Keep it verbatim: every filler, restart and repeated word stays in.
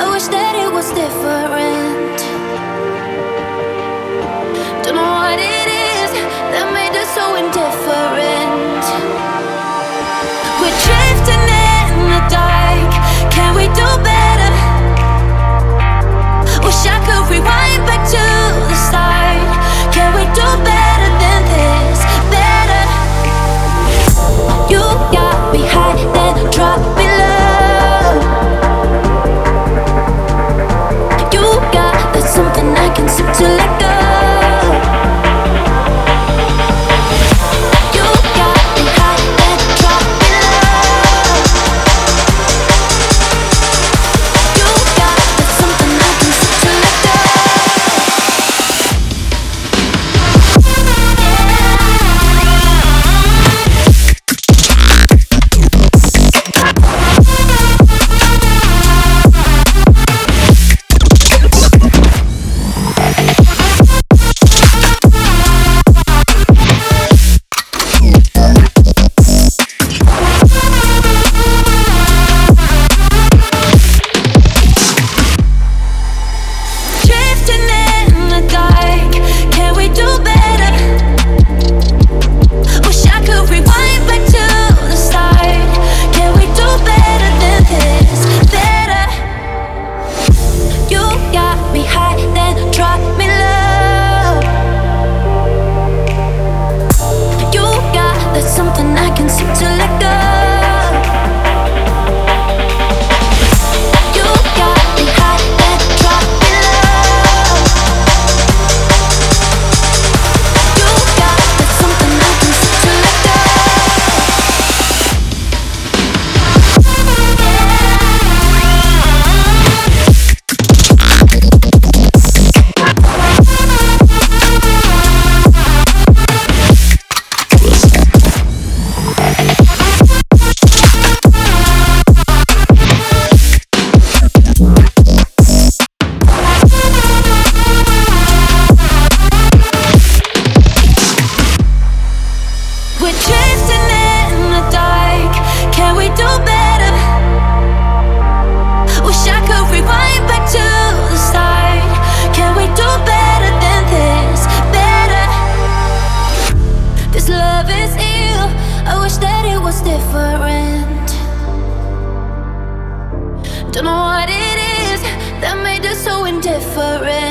I wish that it was different. Don't know what it is that made us so indifferent. We're drifting in the dark. Can we do better? Wish I could rewind back to the start. Can we do better than this? Better. You got me high, then drop me low. You got that something I can seem to let go. You got me high, then drop me low. You got that something I can seem to let go. Drifting in the dark, can we do better? Wish I could rewind back to the start. Can we do better than this? Better. You got me high, then drop me low. You got that something I can seem to let go. You got me high, then drop me low. You got that something I can seem to let go. We're drifting in the dark. Can we do better? Wish I could rewind back to the start. Can we do better than this? Better. This love is ill. I wish that it was different. Don't know what it is that made us so indifferent.